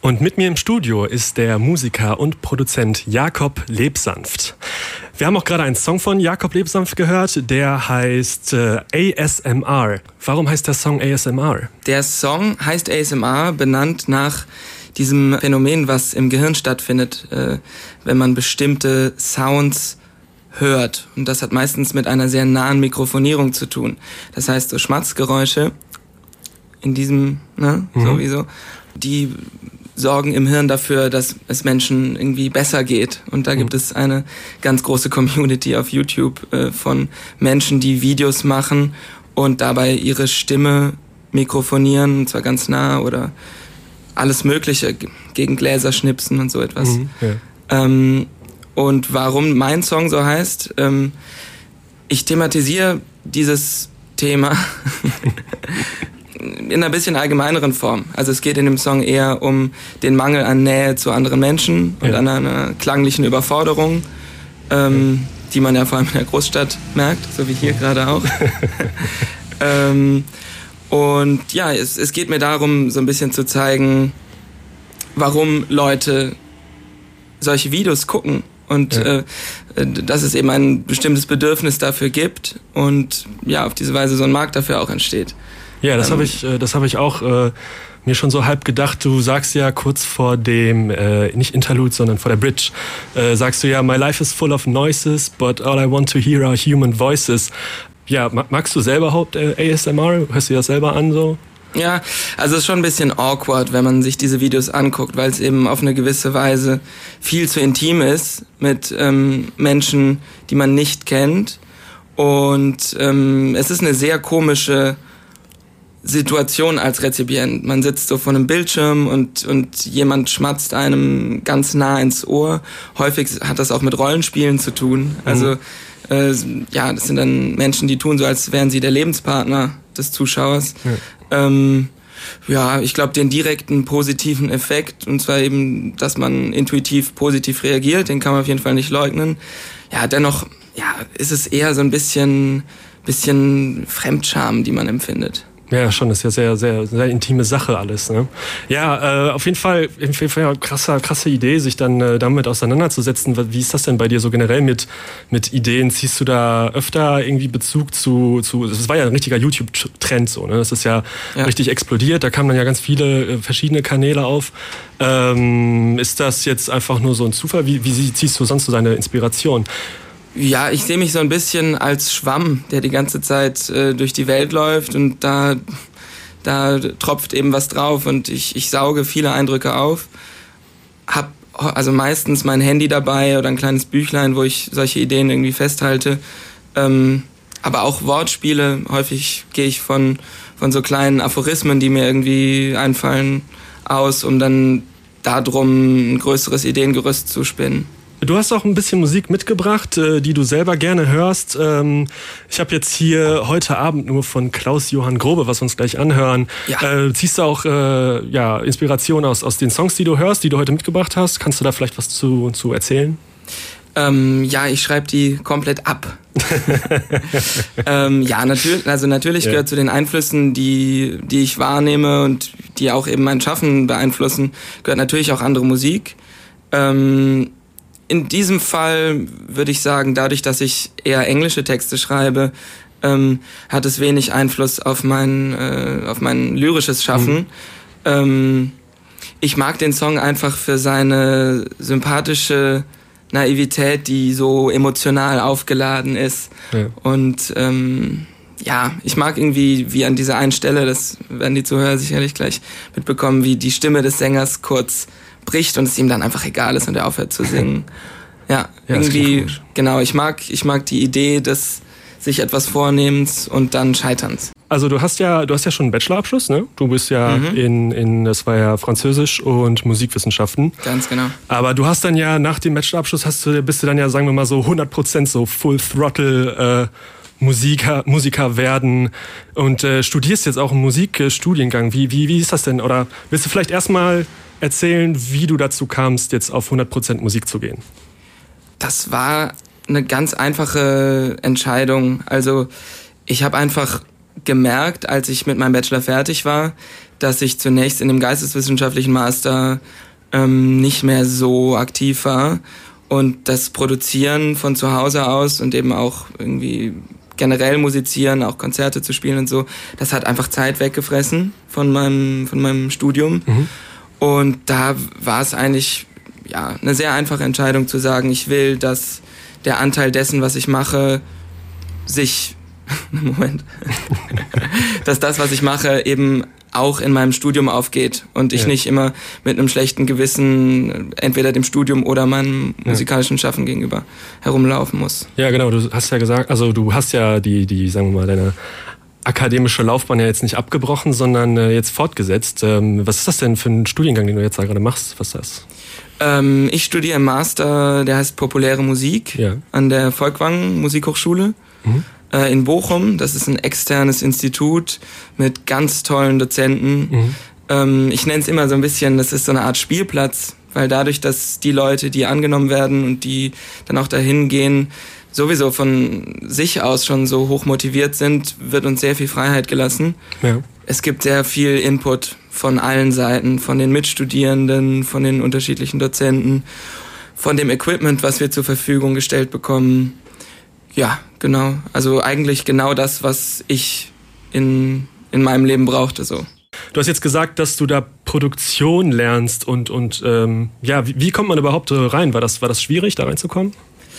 Und mit mir im Studio ist der Musiker und Produzent Jakob Lebsanft. Wir haben auch gerade einen Song von Jakob Lebsanft gehört, der heißt ASMR. Warum heißt der Song ASMR? Der Song heißt ASMR, benannt nach diesem Phänomen, was im Gehirn stattfindet, wenn man bestimmte Sounds hört. Und das hat meistens mit einer sehr nahen Mikrofonierung zu tun. Das heißt, so Schmatzgeräusche in diesem, sowieso, die sorgen im Hirn dafür, dass es Menschen irgendwie besser geht. Und da gibt es eine ganz große Community auf YouTube von Menschen, die Videos machen und dabei ihre Stimme mikrofonieren, und zwar ganz nah oder alles Mögliche, gegen Gläser schnipsen und so etwas. Und warum mein Song so heißt, ich thematisiere dieses Thema in einer bisschen allgemeineren Form. Also es geht in dem Song eher um den Mangel an Nähe zu anderen Menschen und an einer klanglichen Überforderung, die man ja vor allem in der Großstadt merkt, so wie hier gerade auch. Und ja, es geht mir darum, so ein bisschen zu zeigen, warum Leute solche Videos gucken und dass es eben ein bestimmtes Bedürfnis dafür gibt und ja, auf diese Weise so ein Markt dafür auch entsteht. Ja, das habe ich auch mir schon so halb gedacht. Du sagst ja kurz vor dem, nicht Interlude, sondern vor der Bridge, sagst du ja, my life is full of noises, but all I want to hear are human voices. Ja, magst du selber überhaupt ASMR? Hörst du das selber an so? Ja, also es ist schon ein bisschen awkward, wenn man sich diese Videos anguckt, weil es eben auf eine gewisse Weise viel zu intim ist mit Menschen, die man nicht kennt. Und es ist eine sehr komische Situation als Rezipient. Man sitzt so vor einem Bildschirm und jemand schmatzt einem ganz nah ins Ohr. Häufig hat das auch mit Rollenspielen zu tun. Also das sind dann Menschen, die tun so, als wären sie der Lebenspartner des Zuschauers. Ich glaube, den direkten positiven Effekt, und zwar eben, dass man intuitiv positiv reagiert, den kann man auf jeden Fall nicht leugnen. Ja, dennoch ist es eher so ein bisschen Fremdscham, die man empfindet. Ja, schon, das ist ja sehr, sehr, sehr intime Sache alles, ne? Ja, auf jeden Fall krasse Idee, sich dann damit auseinanderzusetzen. Wie ist das denn bei dir so generell mit Ideen? Ziehst du da öfter irgendwie Bezug zu das war ja ein richtiger YouTube-Trend so, ne? Das ist ja richtig explodiert, da kamen dann ja ganz viele verschiedene Kanäle auf. Ist das jetzt einfach nur so ein Zufall? Wie ziehst du sonst so deine Inspiration? Ja, ich sehe mich so ein bisschen als Schwamm, der die ganze Zeit durch die Welt läuft und da tropft eben was drauf und ich sauge viele Eindrücke auf. Hab also meistens mein Handy dabei oder ein kleines Büchlein, wo ich solche Ideen irgendwie festhalte. Aber auch Wortspiele. Häufig gehe ich von so kleinen Aphorismen, die mir irgendwie einfallen, aus, um dann darum ein größeres Ideengerüst zu spinnen. Du hast auch ein bisschen Musik mitgebracht, die du selber gerne hörst. Ich habe jetzt hier heute Abend nur von Klaus-Johann Grobe, was wir uns gleich anhören. Ja. Ziehst du auch Inspiration aus den Songs, die du hörst, die du heute mitgebracht hast? Kannst du da vielleicht was zu erzählen? Ich schreibe die komplett ab. Natürlich gehört zu den Einflüssen, die ich wahrnehme und die auch eben mein Schaffen beeinflussen, gehört natürlich auch andere Musik. In diesem Fall würde ich sagen, dadurch, dass ich eher englische Texte schreibe, hat es wenig Einfluss auf mein lyrisches Schaffen. Ich mag den Song einfach für seine sympathische Naivität, die so emotional aufgeladen ist. Ja. Und ich mag irgendwie, wie an dieser einen Stelle, das werden die Zuhörer sicherlich gleich mitbekommen, wie die Stimme des Sängers kurz bricht und es ihm dann einfach egal ist und er aufhört zu singen. Ja, irgendwie, genau, ich mag die Idee des sich etwas Vornehmens und dann Scheiterns. Also du hast ja schon einen Bachelorabschluss, ne? Du bist ja das war ja Französisch und Musikwissenschaften. Ganz genau. Aber du hast dann ja nach dem Bachelorabschluss bist du dann ja, sagen wir mal so 100% so Full Throttle Musiker werden und studierst jetzt auch einen Musikstudiengang. Wie ist das denn? Oder willst du vielleicht erstmal erzählen, wie du dazu kamst, jetzt auf 100% Musik zu gehen? Das war eine ganz einfache Entscheidung. Also ich habe einfach gemerkt, als ich mit meinem Bachelor fertig war, dass ich zunächst in dem geisteswissenschaftlichen Master nicht mehr so aktiv war und das Produzieren von zu Hause aus und eben auch irgendwie generell musizieren, auch Konzerte zu spielen und so, das hat einfach Zeit weggefressen von meinem Studium. Und da war es eigentlich eine sehr einfache Entscheidung zu sagen, ich will, dass der Anteil dessen, was ich mache, dass das, was ich mache, eben auch in meinem Studium aufgeht und ich nicht immer mit einem schlechten Gewissen entweder dem Studium oder meinem musikalischen Schaffen gegenüber herumlaufen muss. Ja, genau, du hast ja gesagt, also du hast ja die sagen wir mal, deine akademische Laufbahn ja jetzt nicht abgebrochen, sondern jetzt fortgesetzt. Was ist das denn für ein Studiengang, den du jetzt da gerade machst? Was ist das? Ich studiere im Master, der heißt Populäre Musik an der Folkwang Musikhochschule. In Bochum. Das ist ein externes Institut mit ganz tollen Dozenten. Ich nenne es immer so ein bisschen, das ist so eine Art Spielplatz, weil dadurch, dass die Leute, die angenommen werden und die dann auch dahin gehen, sowieso von sich aus schon so hoch motiviert sind, wird uns sehr viel Freiheit gelassen. Ja. Es gibt sehr viel Input von allen Seiten, von den Mitstudierenden, von den unterschiedlichen Dozenten, von dem Equipment, was wir zur Verfügung gestellt bekommen. Ja, genau. Also eigentlich genau das, was ich in meinem Leben brauchte. So. Du hast jetzt gesagt, dass du da Produktion lernst und wie kommt man überhaupt rein? War das schwierig, da reinzukommen?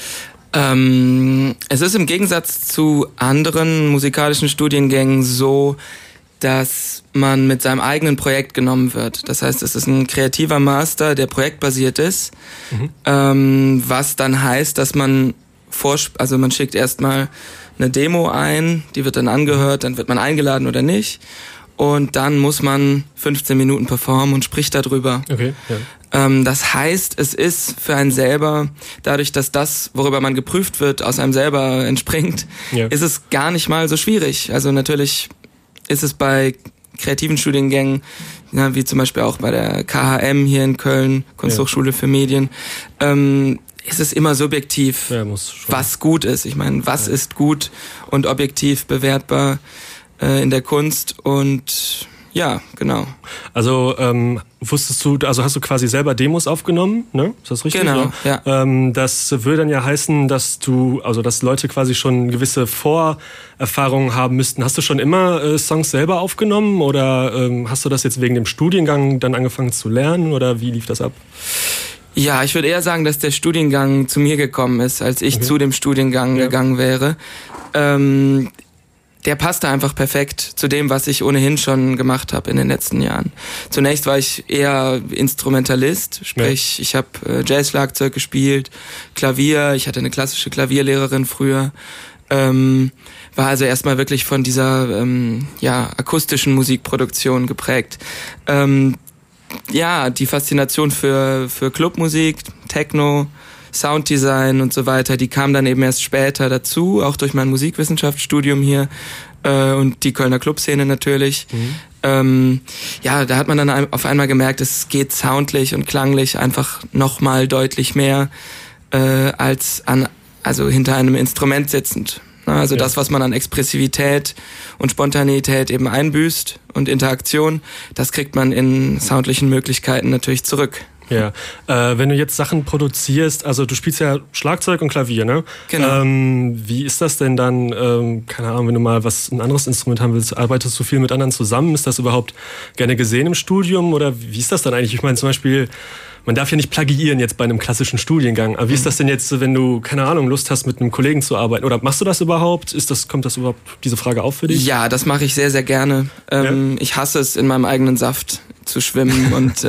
Es ist im Gegensatz zu anderen musikalischen Studiengängen so, dass man mit seinem eigenen Projekt genommen wird. Das heißt, es ist ein kreativer Master, der projektbasiert ist, was dann heißt, dass man man schickt erstmal eine Demo ein, die wird dann angehört, dann wird man eingeladen oder nicht und dann muss man 15 Minuten performen und spricht darüber. Okay, ja. Das heißt, es ist für einen selber, dadurch, dass das, worüber man geprüft wird, aus einem selber entspringt, ist es gar nicht mal so schwierig. Also natürlich ist es bei kreativen Studiengängen, wie zum Beispiel auch bei der KHM hier in Köln, Kunsthochschule für Medien, ist es immer subjektiv, was gut ist. Ich meine, was ist gut und objektiv bewertbar in der Kunst und ja, genau. Also hast du quasi selber Demos aufgenommen, ne? Ist das richtig? Genau, ja. Das würde dann ja heißen, dass Leute quasi schon gewisse Vorerfahrungen haben müssten. Hast du schon immer Songs selber aufgenommen oder hast du das jetzt wegen dem Studiengang dann angefangen zu lernen oder wie lief das ab? Ja, ich würde eher sagen, dass der Studiengang zu mir gekommen ist, als ich zu dem Studiengang gegangen wäre. Der passte einfach perfekt zu dem, was ich ohnehin schon gemacht habe in den letzten Jahren. Zunächst war ich eher Instrumentalist, sprich ich habe Jazz-Schlagzeug gespielt, Klavier, ich hatte eine klassische Klavierlehrerin früher, war also erstmal wirklich von dieser akustischen Musikproduktion geprägt. Die Faszination für Clubmusik, Techno, Sounddesign und so weiter, die kam dann eben erst später dazu, auch durch mein Musikwissenschaftsstudium hier und die Kölner Clubszene natürlich. Da hat man dann auf einmal gemerkt, es geht soundlich und klanglich einfach nochmal deutlich mehr als hinter einem Instrument sitzend. Also das, was man an Expressivität und Spontaneität eben einbüßt und Interaktion, das kriegt man in soundlichen Möglichkeiten natürlich zurück. Ja, wenn du jetzt Sachen produzierst, also du spielst ja Schlagzeug und Klavier, ne? Genau. Wie ist das denn dann, keine Ahnung, wenn du mal ein anderes Instrument haben willst, arbeitest du viel mit anderen zusammen? Ist das überhaupt gerne gesehen im Studium oder wie ist das dann eigentlich? Ich meine zum Beispiel, man darf ja nicht plagiieren jetzt bei einem klassischen Studiengang. Aber wie ist das denn jetzt, wenn du, keine Ahnung, Lust hast, mit einem Kollegen zu arbeiten? Oder machst du das überhaupt? Kommt das überhaupt, diese Frage auf für dich? Ja, das mache ich sehr, sehr gerne. Ich hasse es, in meinem eigenen Saft zu schwimmen. Und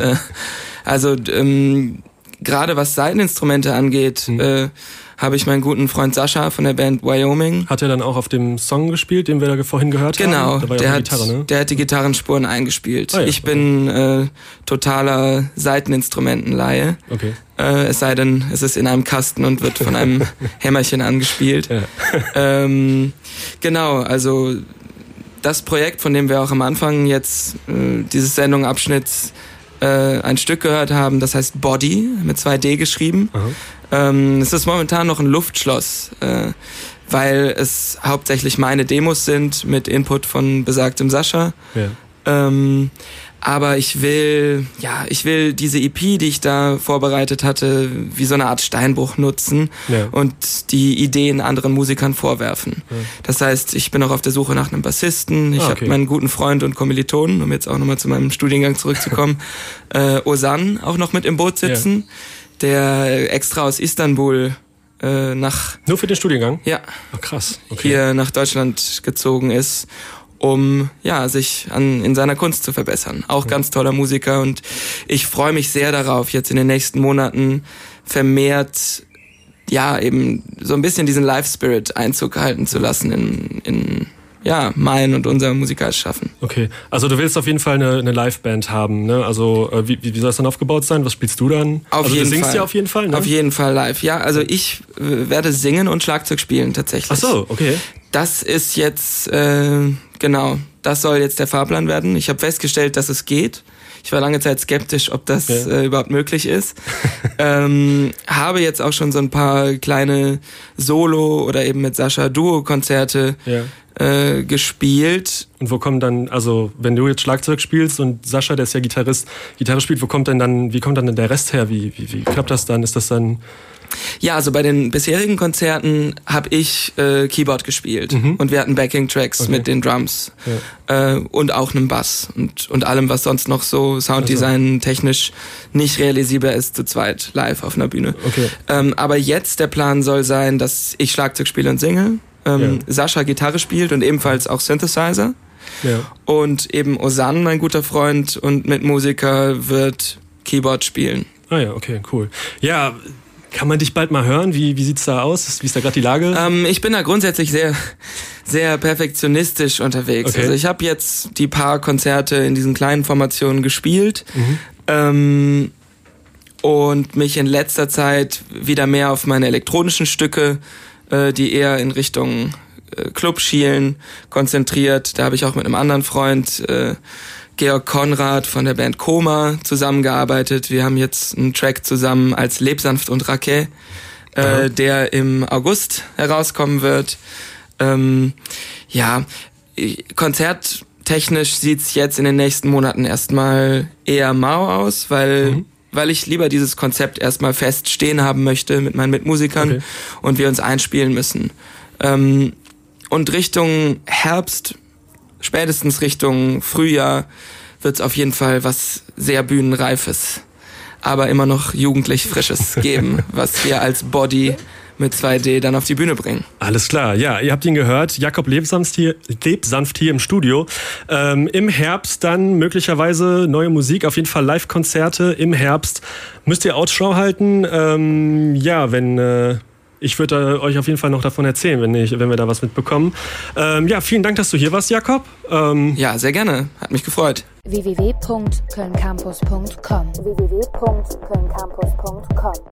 gerade was Saiteninstrumente angeht, habe ich meinen guten Freund Sascha von der Band Wyoming. Hat er dann auch auf dem Song gespielt, den wir da vorhin gehört haben? Genau, da war ja Gitarre, ne? Der hat die Gitarrenspuren eingespielt. Ich bin totaler Saiteninstrumentenlaie. Okay. Es sei denn, es ist in einem Kasten und wird von einem Hämmerchen angespielt. Ja. Genau, also das Projekt, von dem wir auch am Anfang jetzt dieses Sendungsabschnitts ein Stück gehört haben, das heißt Body, mit 2D geschrieben. Es ist momentan noch ein Luftschloss, weil es hauptsächlich meine Demos sind mit Input von besagtem Sascha. Ja. Aber ich will diese EP, die ich da vorbereitet hatte, wie so eine Art Steinbruch nutzen und die Ideen anderen Musikern vorwerfen. Ja. Das heißt, ich bin auch auf der Suche nach einem Bassisten. Ich habe meinen guten Freund und Kommilitonen, um jetzt auch nochmal zu meinem Studiengang zurückzukommen, Ozan auch noch mit im Boot sitzen, der extra aus Istanbul Nur für den Studiengang? Ja. Oh, krass. Okay. Hier nach Deutschland gezogen ist, um sich in seiner Kunst zu verbessern. Auch ganz toller Musiker und ich freue mich sehr darauf, jetzt in den nächsten Monaten vermehrt eben so ein bisschen diesen Live-Spirit Einzug halten zu lassen in mein und unser musikalisches Schaffen. Okay, also du willst auf jeden Fall eine Liveband haben, ne? Also wie soll das dann aufgebaut sein? Was spielst du dann? Auf jeden Fall. Du singst ja auf jeden Fall, ne? Auf jeden Fall live, ja. Also ich werde singen und Schlagzeug spielen tatsächlich. Ach so, okay. Das ist jetzt, das soll jetzt der Fahrplan werden. Ich habe festgestellt, dass es geht. Ich war lange Zeit skeptisch, ob das überhaupt möglich ist. Habe jetzt auch schon so ein paar kleine Solo- oder eben mit Sascha Duo-Konzerte gespielt. Und wo kommt dann, also wenn du jetzt Schlagzeug spielst und Sascha, der ist ja Gitarre spielt, wie kommt dann der Rest her? Wie klappt das dann? Ist das dann... Ja, also bei den bisherigen Konzerten habe ich Keyboard gespielt und wir hatten Backing-Tracks mit den Drums und auch einem Bass und allem, was sonst noch so Sounddesign technisch nicht realisierbar ist, zu zweit live auf einer Bühne. Okay. Aber jetzt der Plan soll sein, dass ich Schlagzeug spiele und singe, Sascha Gitarre spielt und ebenfalls auch Synthesizer und eben Ozan, mein guter Freund und Mitmusiker, wird Keyboard spielen. Ah ja, okay, cool. Ja, kann man dich bald mal hören? Wie sieht's da aus? Wie ist da gerade die Lage? Ich bin da grundsätzlich sehr, sehr perfektionistisch unterwegs. Okay. Also ich habe jetzt die paar Konzerte in diesen kleinen Formationen gespielt und mich in letzter Zeit wieder mehr auf meine elektronischen Stücke, die eher in Richtung Club schielen, konzentriert. Da habe ich auch mit einem anderen Freund, Georg Konrad von der Band Koma, zusammengearbeitet. Wir haben jetzt einen Track zusammen als Lebsanft und Raquet, der im August herauskommen wird. Konzerttechnisch sieht's jetzt in den nächsten Monaten erstmal eher mau aus, weil ich lieber dieses Konzept erstmal fest stehen haben möchte mit meinen Mitmusikern und wir uns einspielen müssen. Und Richtung Herbst, spätestens Richtung Frühjahr, wird's auf jeden Fall was sehr Bühnenreifes, aber immer noch jugendlich Frisches geben, was wir als Body mit 2D dann auf die Bühne bringen. Alles klar, ja, ihr habt ihn gehört. Jakob Lebsanft hier im Studio. Im Herbst dann möglicherweise neue Musik, auf jeden Fall Live-Konzerte im Herbst. Müsst ihr Ausschau halten. Ich würde euch auf jeden Fall noch davon erzählen, wenn wir da was mitbekommen. Vielen Dank, dass du hier warst, Jakob. Ja, sehr gerne. Hat mich gefreut. www.kölncampus.com